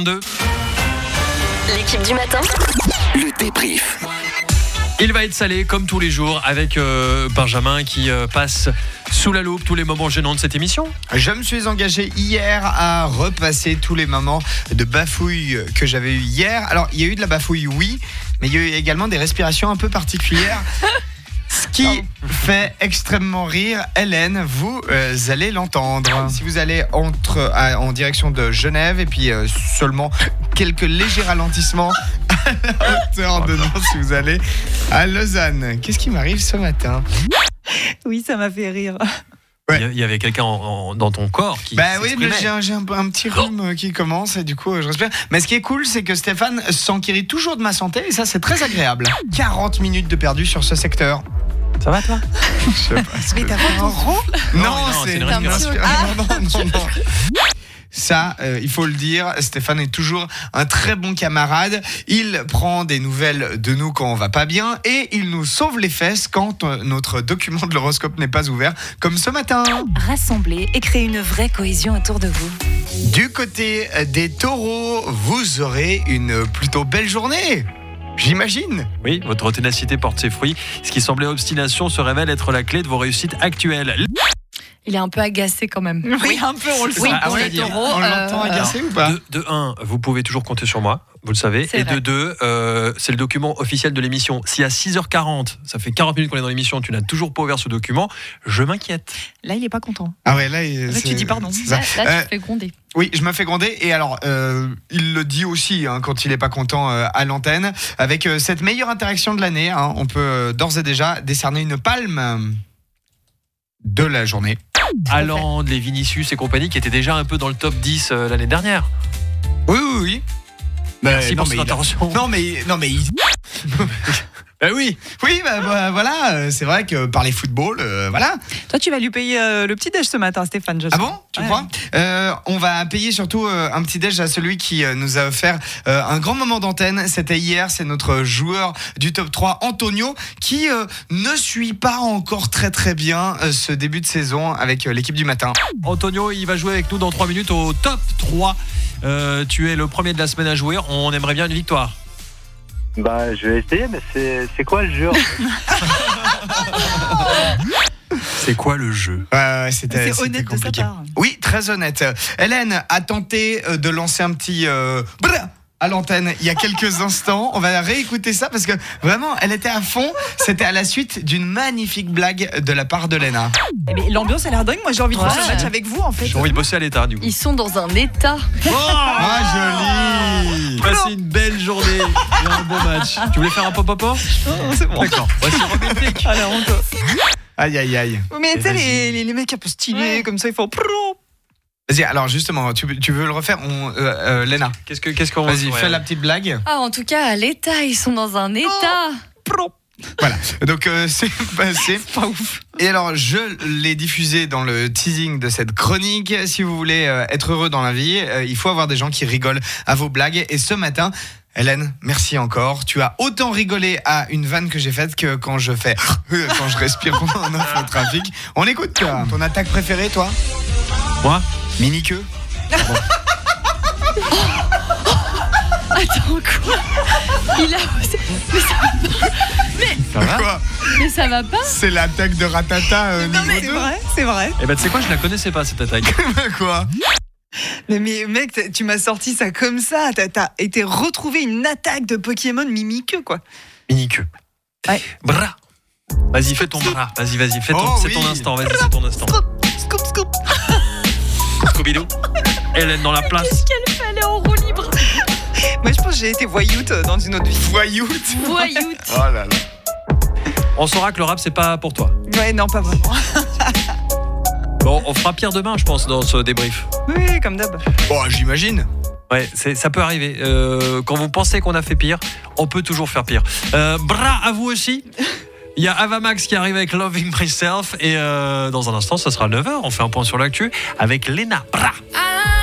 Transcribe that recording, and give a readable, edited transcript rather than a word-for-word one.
8h32. L'équipe du matin. Le débrief. Il va être salé comme tous les jours avec Benjamin qui passe sous la loupe tous les moments gênants de cette émission. Je me suis engagé hier à repasser tous les moments de bafouille que j'avais eu hier. Alors, il y a eu de la bafouille, oui, mais il y a eu également des respirations un peu particulières. Ce qui fait extrêmement rire Hélène, vous allez l'entendre. Si vous allez en direction de Genève et puis seulement quelques légers ralentissements à la hauteur de Nantes si vous allez à Lausanne. Qu'est-ce qui m'arrive ce matin ? Oui, ça m'a fait rire. Ouais. Il y avait quelqu'un dans ton corps qui oui, mais j'ai un petit rhume qui commence et du coup je respire. Mais ce qui est cool, c'est que Stéphane s'enquérit toujours de ma santé et ça c'est très agréable. 40 minutes de perdu sur ce secteur. Ça va toi ? Je sais pas. Mais t'as pas un rond ? Non, c'est une respiration. respiration. Non. Ça, il faut le dire, Stéphane est toujours un très bon camarade. Il prend des nouvelles de nous quand on va pas bien et il nous sauve les fesses quand notre document de l'horoscope n'est pas ouvert, comme ce matin. Rassemblez et créez une vraie cohésion autour de vous. Du côté des taureaux, vous aurez une plutôt belle journée. J'imagine. Oui, votre ténacité porte ses fruits. Ce qui semblait obstination se révèle être la clé de vos réussites actuelles. Il est un peu agacé quand même. Oui, un peu, on le sent. Oui, Ah, pour ouais, les dire. taureaux. On l'entend agacé ou pas ? De 1, vous pouvez toujours compter sur moi, vous le savez. C'est Et vrai. de 2, c'est le document officiel de l'émission. Si à 6h40, ça fait 40 minutes qu'on est dans l'émission, tu n'as toujours pas ouvert ce document, je m'inquiète. Là, il est pas content. Ah ouais, là, tu dis pardon. c'est ça. Là, tu fais gronder. Oui, je me fais gronder et alors il le dit aussi quand il est pas content à l'antenne. Avec cette meilleure interaction de l'année, on peut d'ores et déjà décerner une palme de la journée. Allant, les Vinicius et compagnie qui étaient déjà un peu dans le top 10 l'année dernière. Oui. Merci non, pour cette intervention. Non mais Oui. oui, voilà, c'est vrai que par les footballs, voilà. Toi, tu vas lui payer le petit déj ce matin, Stéphane, je sais. Ah bon, tu crois ? On va payer surtout un petit déj à celui qui nous a offert un grand moment d'antenne. C'était hier, c'est notre joueur du top 3, Antonio, qui ne suit pas encore très très bien ce début de saison avec l'équipe du matin. Antonio, il va jouer avec nous dans 3 minutes au top 3. Tu es le premier de la semaine à jouer. On aimerait bien une victoire. Bah, je vais essayer, mais c'est quoi le jeu en fait ? C'est quoi le jeu ? C'était honnête de sa compliqué. part. Oui, très honnête. Hélène a tenté de lancer un petit brrr à l'antenne il y a quelques instants. On va réécouter ça parce que vraiment, elle était à fond. C'était à la suite d'une magnifique blague de la part de Léna. Mais l'ambiance a l'air dingue. Moi, j'ai envie de faire ce match avec vous, en fait. J'ai envie de bosser à l'état du coup. Ils sont dans un état. Ah, joli. Passez une belle journée et un beau match. Tu voulais faire un pop-up ? C'est bon. D'accord. Voici romantique. Ah, la honte. Aïe, aïe, aïe. Mais tu sais, vas-y. les mecs un peu stylés, Ouais. comme ça, ils font. Vas-y, alors justement, tu veux le refaire Léna, Qu'est-ce qu'on va vas-y, fais la petite blague. Ah, en tout cas, à l'état, ils sont dans un état. Voilà, donc c'est passé. Pas ouf. Et alors, je l'ai diffusé dans le teasing de cette chronique. Si vous voulez être heureux dans la vie, il faut avoir des gens qui rigolent à vos blagues. Et ce matin, Hélène, merci encore. Tu as autant rigolé à une vanne que j'ai faite que quand je fais quand je respire pendant un info-trafic. On écoute, toi. Ton attaque préférée, toi ? Moi ? Mini-queue ? Attends, quoi ? Il a. Ça va ? Quoi ? Mais ça va pas ? C'est l'attaque de Ratata Non, mais niveau 2 c'est vrai. Eh ben tu sais quoi, je la connaissais pas cette attaque. Quoi ? Mais mec, tu m'as sorti ça comme ça. T'as été retrouver une attaque de Pokémon Mimikyu, quoi. Mini-queue. Ouais. Bras. Vas-y, fais ton bras. Vas-y, c'est ton instant. Vas-y, c'est ton instant. Scoop. Scooby-Doo. Hélène dans la place. Qu'est-ce qu'elle fait ? Elle est en roue libre. Moi, je pense que j'ai été voyoute dans une autre vie. Voyoute. Voyoute. Oh là là. On saura que le rap, c'est pas pour toi. Ouais, non, pas vraiment. Bon, on fera pire demain, je pense, dans ce débrief. Oui, comme d'hab. Bon, j'imagine. Ouais, ça peut arriver. Quand vous pensez qu'on a fait pire, on peut toujours faire pire. Bras à vous aussi. Il y a Avamax qui arrive avec Loving Myself. Et dans un instant, ça sera 9h. On fait un point sur l'actu avec Léna. Bras.